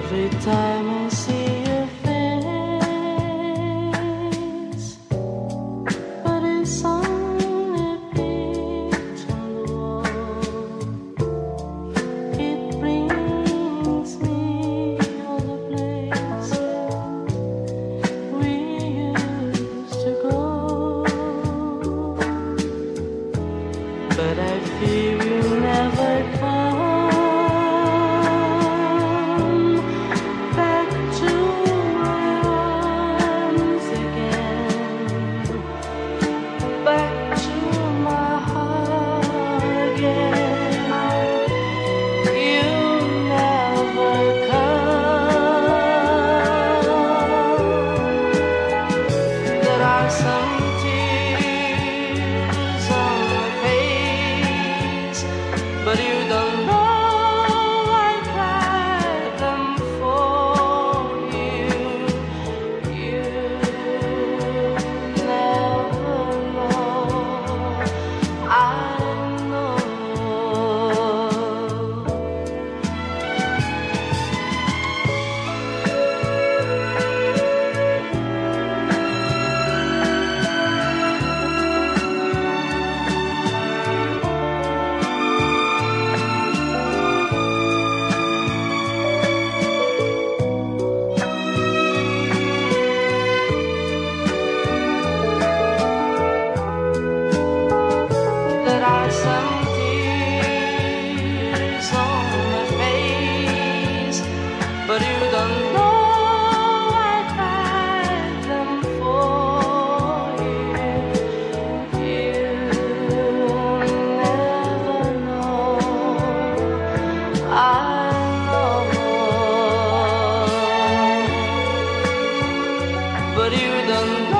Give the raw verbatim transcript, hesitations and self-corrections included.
Every time I see your face, but it's only a picture on the wall. It brings me all the places we used to go, but I fear you never come. But you don't know I cried them for you. You never know. I know. Some tears on my face, but you don't know I cried them for you. You never know. I know, but you don't know.